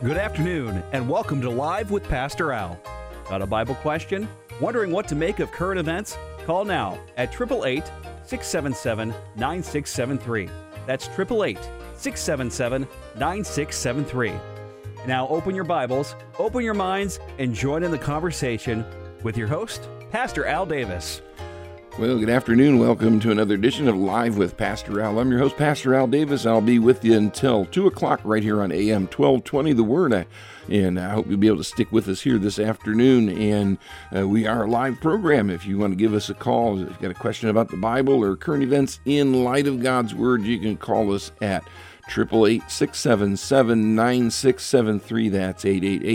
Good afternoon, and welcome to Live with Pastor Al. Got a Bible question? Wondering what to make of current events? Call now at 888-677-9673. That's 888-677-9673. Now open your Bibles, open your minds, and join in the conversation with your host, Pastor Al Davis. Well, good afternoon. Welcome to another edition of Live with Pastor Al. I'm your host, Pastor Al Davis. I'll be with you until 2 o'clock right here on AM 1220, The Word. And I hope you'll be able to stick with us here this afternoon. And we are a live program. If you want to give us a call, if you've got a question about the Bible or current events in light of God's Word, you can call us at 888-677-9673. That's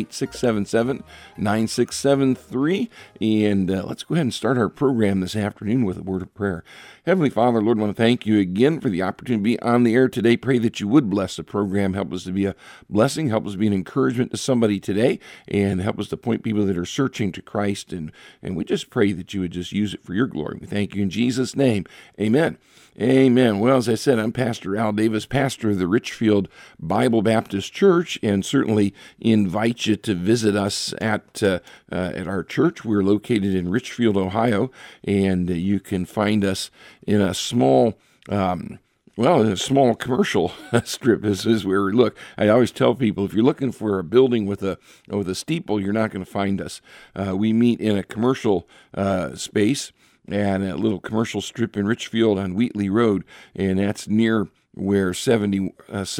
888-677-9673. And let's go ahead and start our program this afternoon with a word of prayer. Heavenly Father, Lord, I want to thank you again for the opportunity to be on the air today. Pray that you would bless the program. Help us to be a blessing. Help us to be an encouragement to somebody today. And help us to point people that are searching to Christ. And we just pray that you would just use it for your glory. We thank you in Jesus' name. Amen. Amen. Well, as I said, I'm Pastor Al Davis, pastor of the Richfield Bible Baptist Church, and certainly invite you to visit us at our church. We're located in Richfield, Ohio, and you can find us in a small commercial strip is where we look. I always tell people, if you're looking for a building with a steeple, you're not going to find us. We meet in a commercial space and a little commercial strip in Richfield on Wheatley Road, and that's near where 77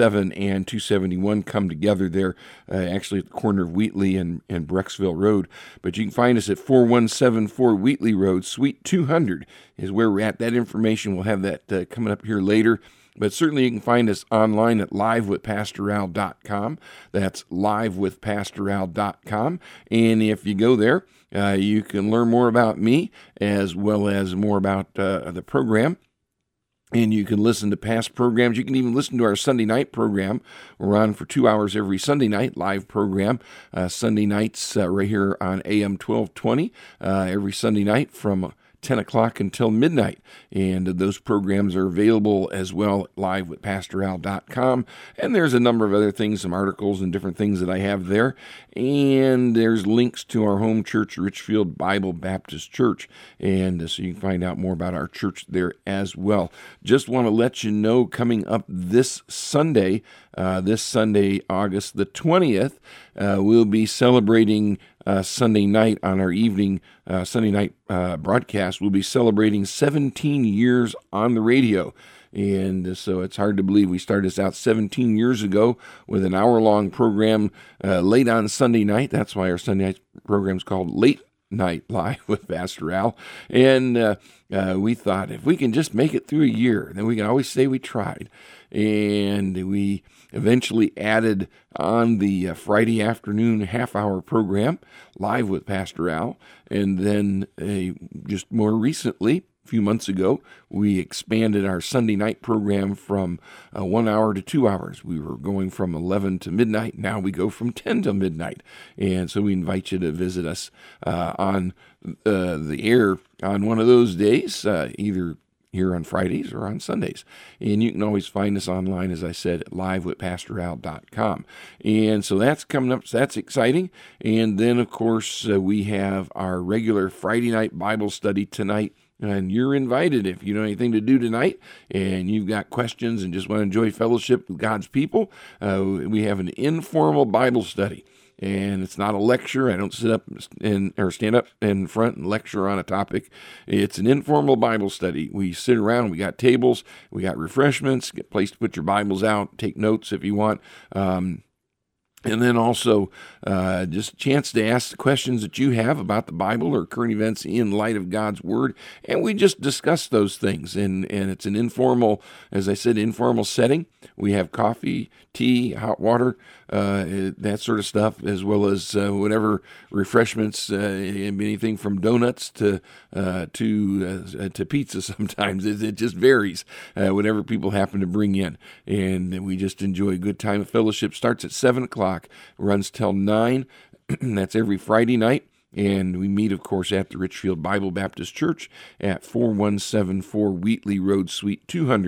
and 271 come together there, actually at the corner of Wheatley and Brecksville Road. But you can find us at 4174 Wheatley Road, Suite 200 is where we're at. That information, we'll have that coming up here later. But certainly you can find us online at livewithpastoral.com. That's livewithpastoral.com. And if you go there, you can learn more about me as well as more about the program. And you can listen to past programs. You can even listen to our Sunday night program. We're on for 2 hours every Sunday night, live program. Sunday nights right here on AM 1220, every Sunday night from 10 o'clock until midnight. And those programs are available as well at livewithpastoral.com. And there's a number of other things, some articles and different things that I have there. And there's links to our home church, Richfield Bible Baptist Church. And so you can find out more about our church there as well. Just want to let you know, coming up this Sunday, August the 20th, we'll be celebrating Sunday night on our evening Sunday night broadcast. We'll be celebrating 17 years on the radio. And so it's hard to believe we started this out 17 years ago with an hour-long program late on Sunday night. That's why our Sunday night program is called Late Night Live with Pastor Al. And we thought, if we can just make it through a year, then we can always say we tried. And we eventually added on the Friday afternoon half-hour program, Live with Pastor Al. And then just more recently, a few months ago, we expanded our Sunday night program from 1 hour to 2 hours. We were going from 11 to midnight. Now we go from 10 to midnight. And so we invite you to visit us on the air on one of those days, either here on Fridays or on Sundays. And you can always find us online, as I said, at livewithpastoral.com. And so that's coming up. So that's exciting. And then, of course, we have our regular Friday night Bible study tonight. And you're invited if you don't have anything to do tonight and you've got questions and just want to enjoy fellowship with God's people. We have an informal Bible study. And it's not a lecture. I don't stand up in front and lecture on a topic. It's an informal Bible study. We sit around, we got tables, we got refreshments, get a place to put your Bibles out, take notes if you want. And then also just a chance to ask the questions that you have about the Bible or current events in light of God's Word. And we just discuss those things. And it's an informal, as I said, informal setting. We have coffee, tea, hot water, that sort of stuff, as well as whatever refreshments, anything from donuts to pizza sometimes. It just varies, whatever people happen to bring in. And we just enjoy a good time of fellowship. Starts at 7 o'clock, runs till 9. That's every Friday night. And we meet, of course, at the Richfield Bible Baptist Church at 4174 Wheatley Road, Suite 200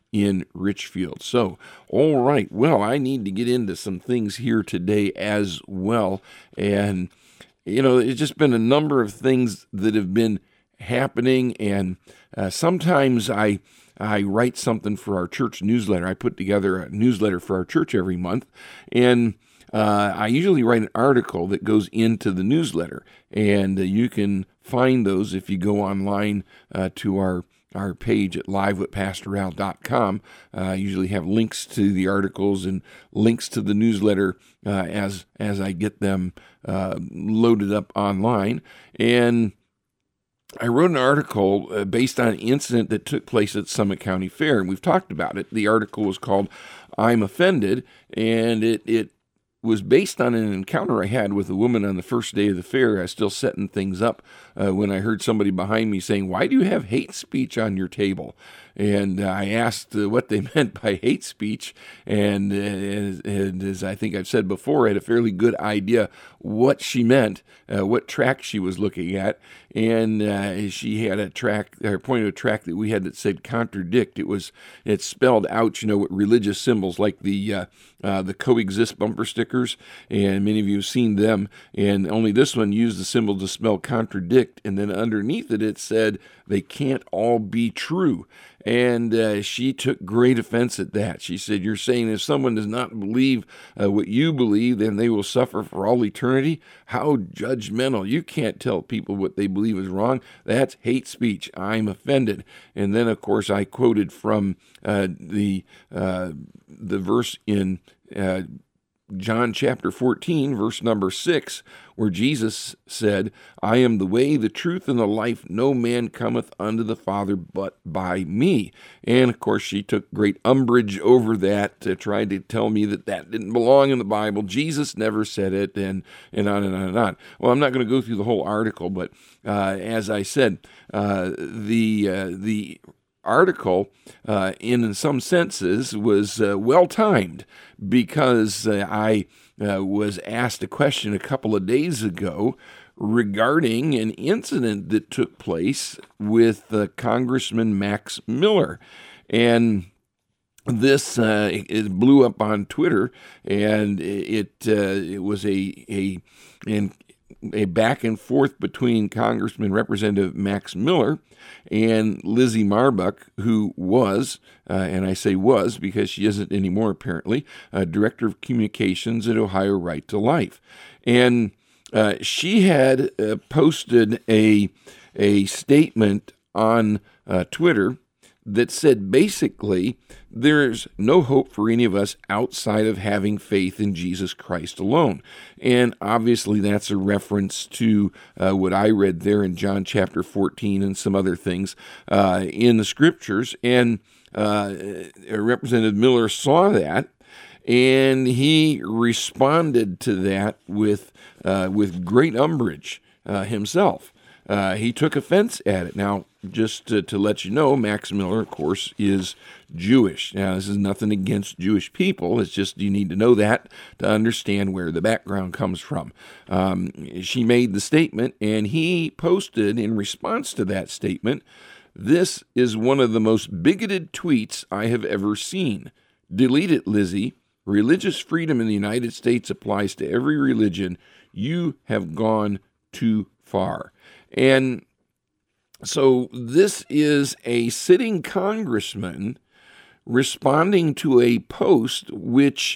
in Richfield. So, all right, well, I need to get into some things here today as well. And, it's just been a number of things that have been happening. And sometimes I write something for our church newsletter. I put together a newsletter for our church every month. And I usually write an article that goes into the newsletter. And you can find those if you go online to our page at livewithpastoral.com. I usually have links to the articles and links to the newsletter as I get them loaded up online. And I wrote an article based on an incident that took place at Summit County Fair, and we've talked about it. The article was called "I'm Offended," and it was based on an encounter I had with a woman on the first day of the fair. I was still setting things up when I heard somebody behind me saying, "Why do you have hate speech on your table?" And I asked what they meant by hate speech, and as I think I've said before, I had a fairly good idea what she meant, what track she was looking at, and she had a track, or pointed to a track that we had that said "contradict." It spelled out, with religious symbols like the coexist bumper stickers, and many of you have seen them, and only this one used the symbol to spell contradict, and then underneath it said they can't all be true. And she took great offense at that. She said, "You're saying if someone does not believe what you believe, then they will suffer for all eternity? How judgmental. You can't tell people what they believe is wrong. That's hate speech. I'm offended." And then, of course, I quoted from the verse in John chapter 14, verse number 6, where Jesus said, "I am the way, the truth, and the life. No man cometh unto the Father but by me." And, of course, she took great umbrage over that, tried to tell me that didn't belong in the Bible. Jesus never said it, and on and on and on. Well, I'm not going to go through the whole article, but as I said, the article, in some senses, was well-timed, because I was asked a question a couple of days ago regarding an incident that took place with Congressman Max Miller. And this it blew up on Twitter, and it was a back and forth between Congressman Representative Max Miller and Lizzie Marbach, who was, and I say was because she isn't anymore apparently, Director of Communications at Ohio Right to Life. And she had posted a statement on Twitter that said basically there's no hope for any of us outside of having faith in Jesus Christ alone. And obviously that's a reference to what I read there in John chapter 14 and some other things in the scriptures. And Representative Miller saw that, and he responded to that with great umbrage himself. He took offense at it. Now, just to let you know, Max Miller, of course, is Jewish. Now, this is nothing against Jewish people. It's just you need to know that to understand where the background comes from. She made the statement, and he posted in response to that statement, "This is one of the most bigoted tweets I have ever seen. Delete it, Lizzie. Religious freedom in the United States applies to every religion. You have gone too far." And so this is a sitting congressman responding to a post which,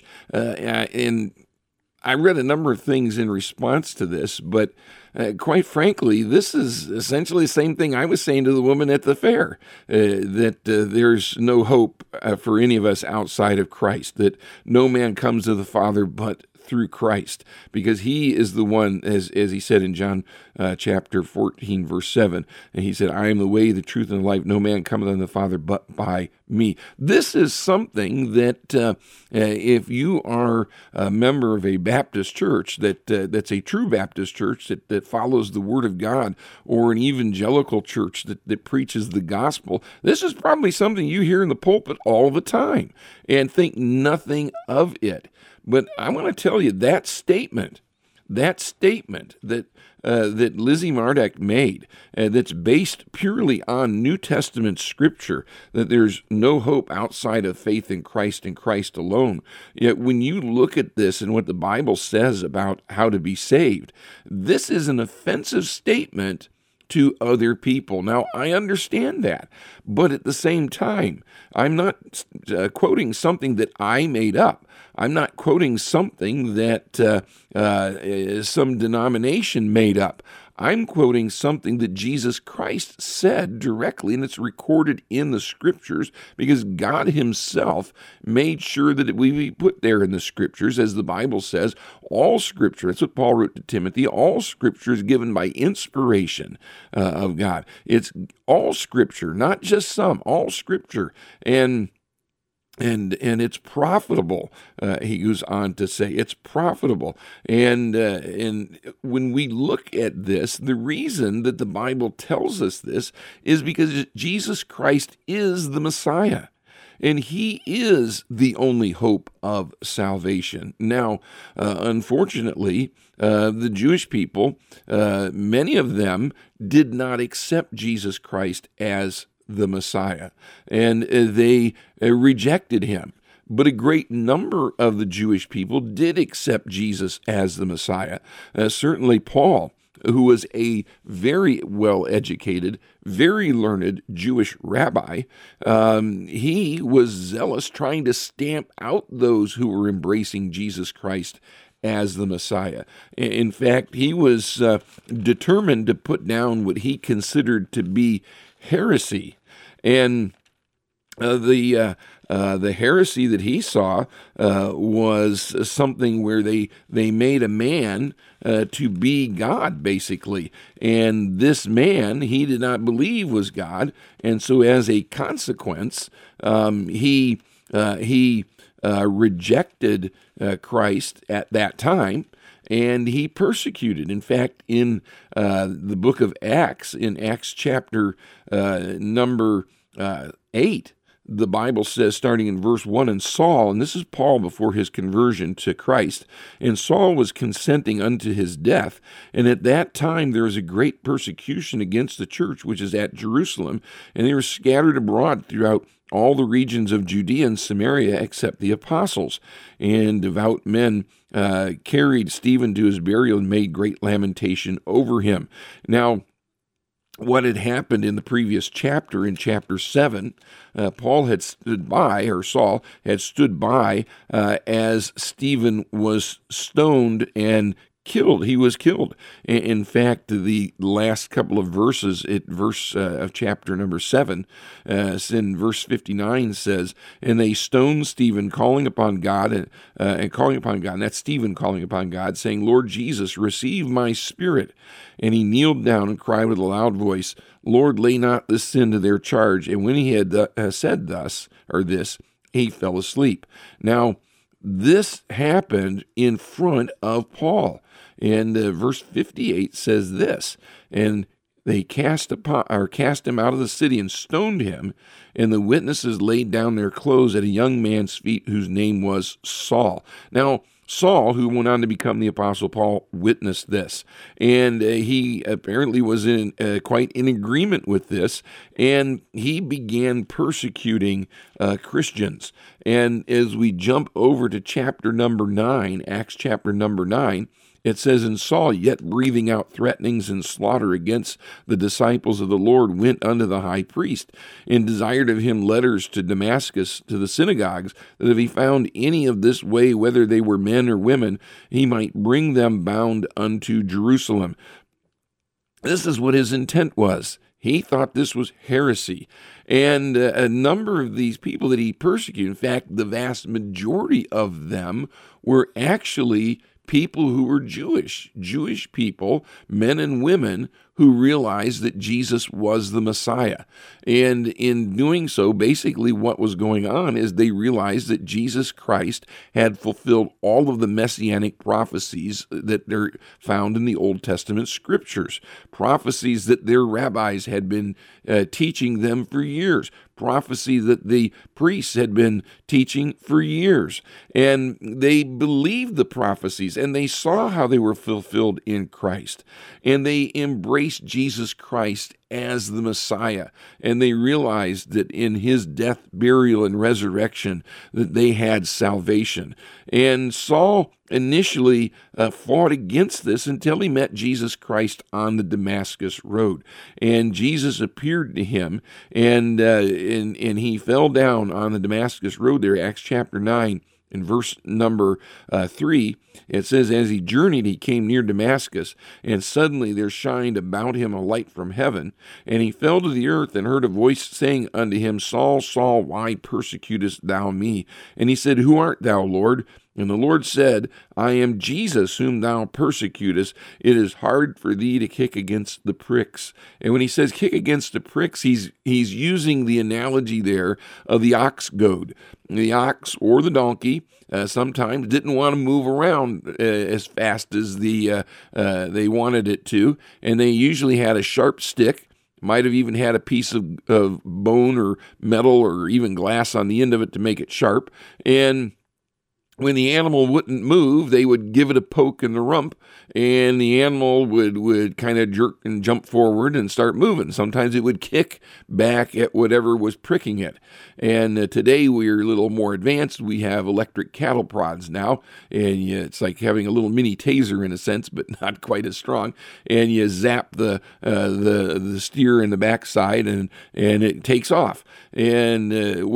and I read a number of things in response to this, but quite frankly, this is essentially the same thing I was saying to the woman at the fair, that there's no hope for any of us outside of Christ, that no man comes to the Father but through Christ, because he is the one, as he said in John chapter 14, verse 7, and he said, "I am the way, the truth, and the life. No man cometh unto the Father but by me." This is something that if you are a member of a Baptist church that's a true Baptist church that follows the Word of God, or an evangelical church that preaches the gospel, this is probably something you hear in the pulpit all the time and think nothing of it. But I want to tell you that statement that that Lizzie Marduk made that's based purely on New Testament scripture, that there's no hope outside of faith in Christ and Christ alone. Yet when you look at this and what the Bible says about how to be saved, this is an offensive statement to other people. Now, I understand that, but at the same time, I'm not quoting something that I made up. I'm not quoting something that some denomination made up. I'm quoting something that Jesus Christ said directly, and it's recorded in the scriptures because God himself made sure that we be put there in the scriptures. As the Bible says, all scripture, that's what Paul wrote to Timothy, all scripture is given by inspiration of God. It's all scripture, not just some, all scripture. And it's profitable. He goes on to say it's profitable. And when we look at this, the reason that the Bible tells us this is because Jesus Christ is the Messiah. And he is the only hope of salvation. Now, unfortunately, the Jewish people, many of them did not accept Jesus Christ as the Messiah, and they rejected him. But a great number of the Jewish people did accept Jesus as the Messiah. Certainly Paul, who was a very well-educated, very learned Jewish rabbi, he was zealous trying to stamp out those who were embracing Jesus Christ as the Messiah. In fact, he was determined to put down what he considered to be heresy. And the heresy that he saw was something where they made a man to be God, basically. And this man, he did not believe was God. And so as a consequence, he rejected Christ at that time, and he persecuted. In fact, in the book of Acts, in Acts chapter number 8, the Bible says, starting in verse 1, and Saul, and this is Paul before his conversion to Christ, and Saul was consenting unto his death, and at that time there was a great persecution against the church which is at Jerusalem, and they were scattered abroad throughout all the regions of Judea and Samaria except the apostles. And devout men carried Stephen to his burial and made great lamentation over him. Now, what had happened in the previous chapter, in chapter 7, Saul had stood by as Stephen was stoned and killed. He was killed. In fact, the last couple of verses, of chapter number 7, in verse 59 says, and they stoned Stephen, calling upon God, and calling upon God. And that's Stephen calling upon God, saying, Lord Jesus, receive my spirit. And he kneeled down and cried with a loud voice, Lord, lay not this sin to their charge. And when he had said this, he fell asleep. Now, this happened in front of Paul. And verse 58 says this, and they cast him out of the city and stoned him, and the witnesses laid down their clothes at a young man's feet whose name was Saul. Now, Saul, who went on to become the Apostle Paul, witnessed this, and he apparently was quite in agreement with this, and he began persecuting Christians. And as we jump over to chapter number 9, Acts chapter number 9, it says, and Saul, yet breathing out threatenings and slaughter against the disciples of the Lord, went unto the high priest, and desired of him letters to Damascus, to the synagogues, that if he found any of this way, whether they were men or women, he might bring them bound unto Jerusalem. This is what his intent was. He thought this was heresy. And a number of these people that he persecuted, in fact, the vast majority of them were actually people who were Jewish people, men and women who realized that Jesus was the Messiah. And in doing so, basically what was going on is they realized that Jesus Christ had fulfilled all of the messianic prophecies that are found in the Old Testament scriptures, prophecies that their rabbis had been teaching them for years, prophecy that the priests had been teaching for years. And they believed the prophecies, and they saw how they were fulfilled in Christ. And they embraced Jesus Christ as the Messiah. And they realized that in his death, burial, and resurrection, that they had salvation. And Saul initially fought against this until he met Jesus Christ on the Damascus road. And Jesus appeared to him, and he fell down on the Damascus road there, Acts chapter 9. In verse number 3, it says, "As he journeyed, he came near Damascus, and suddenly there shined about him a light from heaven. And he fell to the earth, and heard a voice saying unto him, Saul, Saul, why persecutest thou me? And he said, Who art thou, Lord? And the Lord said, I am Jesus whom thou persecutest. It is hard for thee to kick against the pricks." And when he says kick against the pricks, he's using the analogy there of the ox goad. The ox or the donkey sometimes didn't want to move around as fast as they wanted it to, and they usually had a sharp stick. Might have even had a piece of bone or metal or even glass on the end of it to make it sharp. And when the animal wouldn't move, they would give it a poke in the rump, and the animal would kind of jerk and jump forward and start moving. Sometimes it would kick back at whatever was pricking it. And today we're a little more advanced. We have electric cattle prods now, and it's like having a little mini taser in a sense, but not quite as strong. And you zap the steer in the backside, and it takes off. And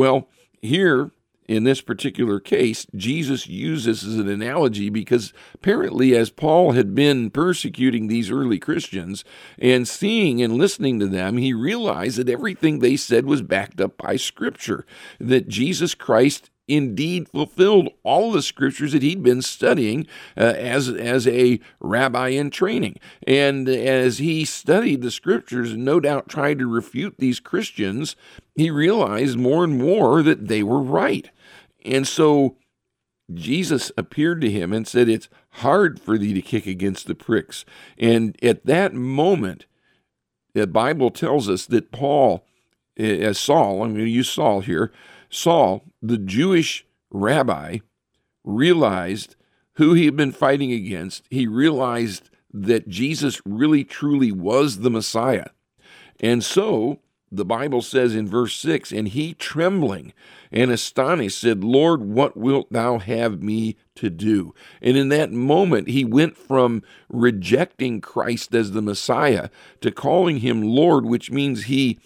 here, in this particular case, Jesus uses as an analogy because apparently as Paul had been persecuting these early Christians and seeing and listening to them, he realized that everything they said was backed up by Scripture, that Jesus Christ indeed fulfilled all the Scriptures that he'd been studying as a rabbi in training. And as he studied the Scriptures and no doubt tried to refute these Christians, he realized more and more that they were right. And so Jesus appeared to him and said, it's hard for thee to kick against the pricks. And at that moment, the Bible tells us that Paul, as Saul, I'm going to use Saul here, Saul, the Jewish rabbi, realized who he had been fighting against. He realized that Jesus really truly was the Messiah. And so the Bible says in verse 6, and he trembling and astonished said, Lord, what wilt thou have me to do? And in that moment, he went from rejecting Christ as the Messiah to calling him Lord, which means he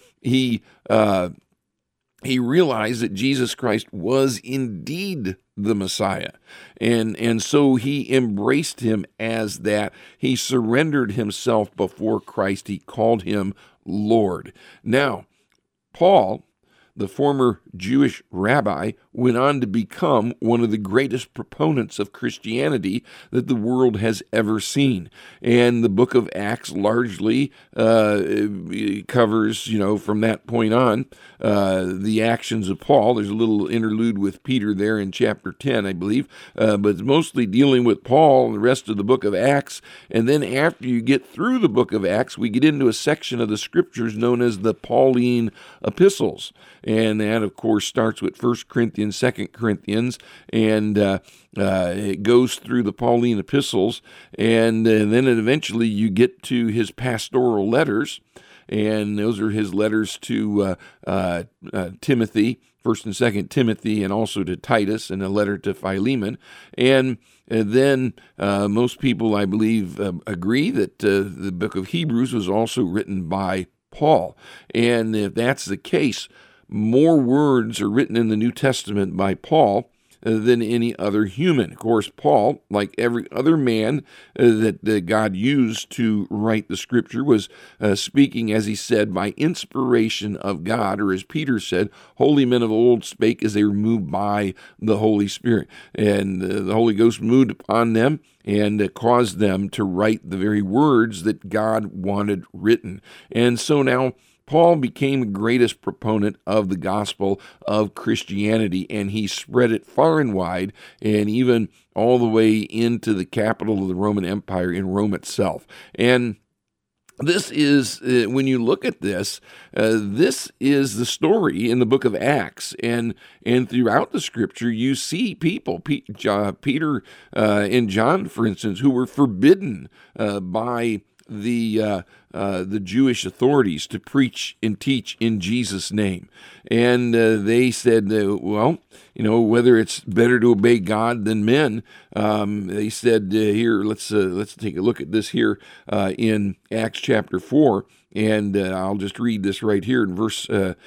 realized that Jesus Christ was indeed the Messiah. And so he embraced him as that. He surrendered himself before Christ. He called him Lord. Now, Paul, the former Jewish rabbi, went on to become one of the greatest proponents of Christianity that the world has ever seen. And the book of Acts largely covers, from that point on, the actions of Paul. There's a little interlude with Peter there in chapter 10, I believe, but it's mostly dealing with Paul and the rest of the book of Acts. And then after you get through the book of Acts, we get into a section of the Scriptures known as the Pauline epistles. And that, of course, starts with 1 Corinthians, 2 Corinthians, and it goes through the Pauline epistles. And then eventually you get to his pastoral letters, and those are his letters to Timothy, 1st and 2nd Timothy, and also to Titus, and a letter to Philemon. And then most people, I believe, agree that the book of Hebrews was also written by Paul. And if that's the case, more words are written in the New Testament by Paul than any other human. Of course, Paul, like every other man that God used to write the Scripture, was speaking, as he said, by inspiration of God, or as Peter said, holy men of old spake as they were moved by the Holy Spirit. And the Holy Ghost moved upon them and caused them to write the very words that God wanted written. And so now Paul became the greatest proponent of the gospel of Christianity, and he spread it far and wide, and even all the way into the capital of the Roman Empire in Rome itself. And This is, when you look at this, this is the story in the book of Acts, and throughout the Scripture, you see people, Peter and John, for instance, who were forbidden by the Jewish authorities to preach and teach in Jesus' name, and they said, well, whether it's better to obey God than men. They said here, let's take a look at this here in Acts chapter 4. And I'll just read this right here in verse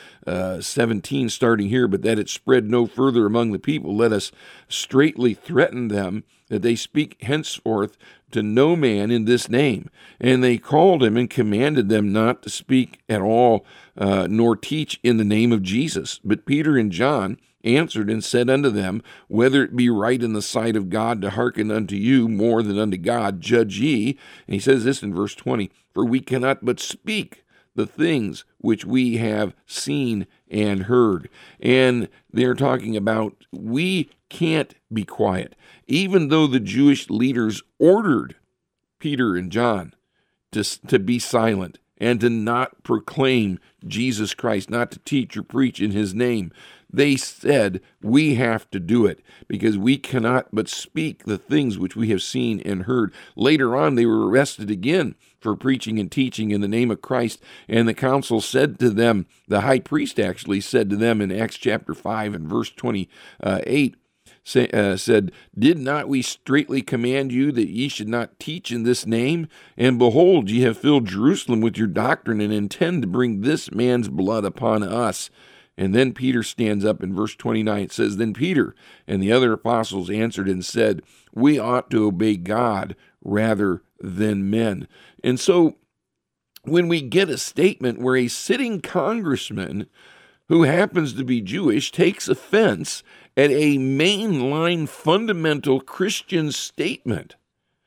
17, starting here. But that it spread no further among the people, let us straitly threaten them that they speak henceforth to no man in this name. And they called him and commanded them not to speak at all, nor teach in the name of Jesus. But Peter and John answered and said unto them, whether it be right in the sight of God to hearken unto you more than unto God, judge ye. And he says this in verse 20, for we cannot but speak the things which we have seen and heard. And they're talking about we can't be quiet, even though the Jewish leaders ordered Peter and John to be silent and to not proclaim Jesus Christ, not to teach or preach in his name. They said, we have to do it because we cannot but speak the things which we have seen and heard. Later on, they were arrested again for preaching and teaching in the name of Christ. And the council said to them, the high priest actually said to them in Acts chapter 5 and verse 28, said, did not we straitly command you that ye should not teach in this name? And behold, ye have filled Jerusalem with your doctrine and intend to bring this man's blood upon us. And then Peter stands up in verse 29. It says, then Peter and the other apostles answered and said, we ought to obey God rather than men. And so when we get a statement where a sitting congressman who happens to be Jewish takes offense at a mainline fundamental Christian statement,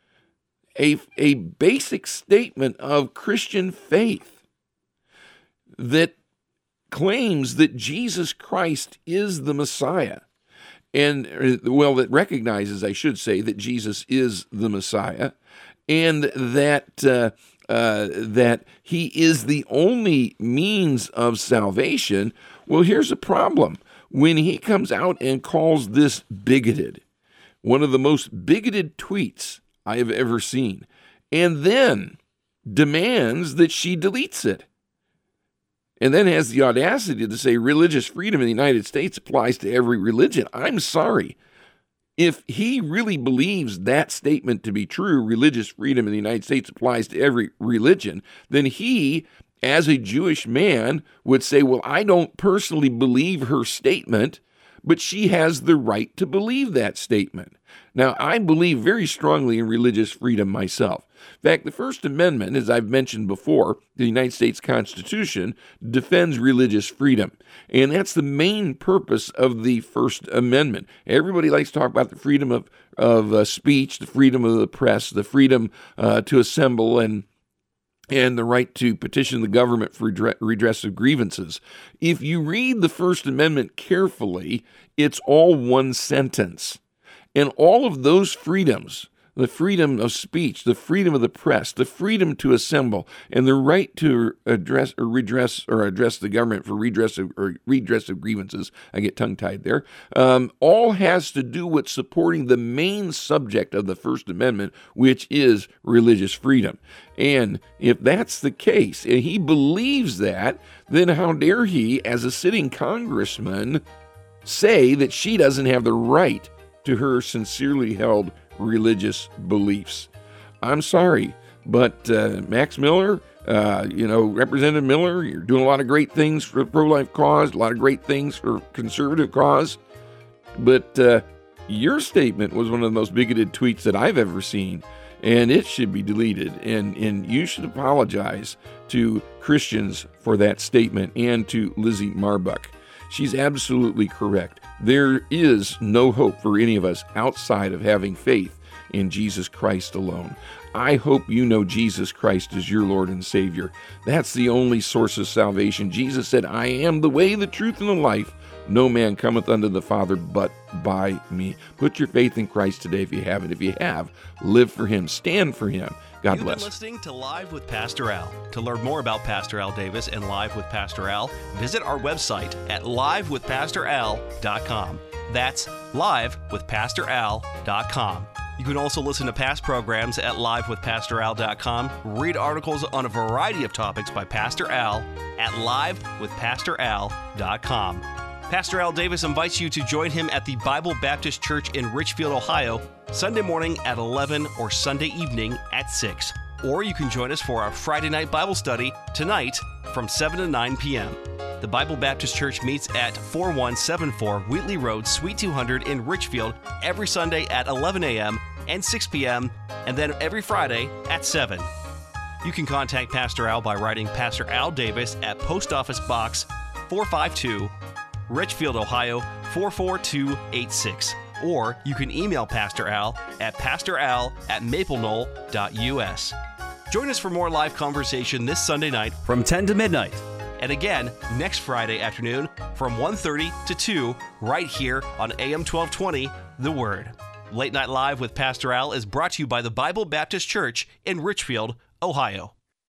a basic statement of Christian faith that claims that Jesus Christ is the Messiah, and, well, that recognizes, I should say, that Jesus is the Messiah, and that that he is the only means of salvation. Well, here's a problem. When he comes out and calls this bigoted, one of the most bigoted tweets I have ever seen, and then demands that she deletes it, and then has the audacity to say religious freedom in the United States applies to every religion. I'm sorry. If he really believes that statement to be true, religious freedom in the United States applies to every religion, then he, as a Jewish man, would say, well, I don't personally believe her statement, but she has the right to believe that statement. Now, I believe very strongly in religious freedom myself. In fact, the First Amendment, as I've mentioned before, the United States Constitution defends religious freedom. And that's the main purpose of the First Amendment. Everybody likes to talk about the freedom of speech, the freedom of the press, the freedom to assemble, and the right to petition the government for redress of grievances. If you read the First Amendment carefully, it's all one sentence. And all of those freedoms, the freedom of speech, the freedom of the press, the freedom to assemble, and the right to address the government for redress of grievances, I get tongue-tied there, all has to do with supporting the main subject of the First Amendment, which is religious freedom. And if that's the case, and he believes that, then how dare he, as a sitting congressman, say that she doesn't have the right to her sincerely held religious beliefs? I'm sorry, but Max Miller, Representative Miller, you're doing a lot of great things for the pro-life cause, a lot of great things for conservative cause, but your statement was one of the most bigoted tweets that I've ever seen, and it should be deleted, and you should apologize to Christians for that statement and to Lizzie Marbach. She's absolutely correct. There is no hope for any of us outside of having faith in Jesus Christ alone. I hope you know Jesus Christ as your Lord and Savior. That's the only source of salvation. Jesus said, I am the way, the truth, and the life. No man cometh unto the Father but by me. Put your faith in Christ today if you haven't. If you have, live for Him. Stand for Him. God bless. You've been listening to Live with Pastor Al. To learn more about Pastor Al Davis and Live with Pastor Al, visit our website at livewithpastoral.com. That's livewithpastoral.com. You can also listen to past programs at livewithpastoral.com, read articles on a variety of topics by Pastor Al at livewithpastoral.com. Pastor Al Davis invites you to join him at the Bible Baptist Church in Richfield, Ohio, Sunday morning at 11 or Sunday evening at 6. Or you can join us for our Friday night Bible study tonight from 7 to 9 p.m. The Bible Baptist Church meets at 4174 Wheatley Road, Suite 200 in Richfield every Sunday at 11 a.m. and 6 p.m., and then every Friday at 7. You can contact Pastor Al by writing Pastor Al Davis at Post Office Box 452, Richfield, Ohio 44286. Or you can email Pastor Al at pastoral@mapleknoll.us. Join us for more live conversation this Sunday night from 10 to midnight. And again, next Friday afternoon from 1:30 to 2, right here on AM 1220, The Word. Late Night Live with Pastor Al is brought to you by the Bible Baptist Church in Richfield, Ohio.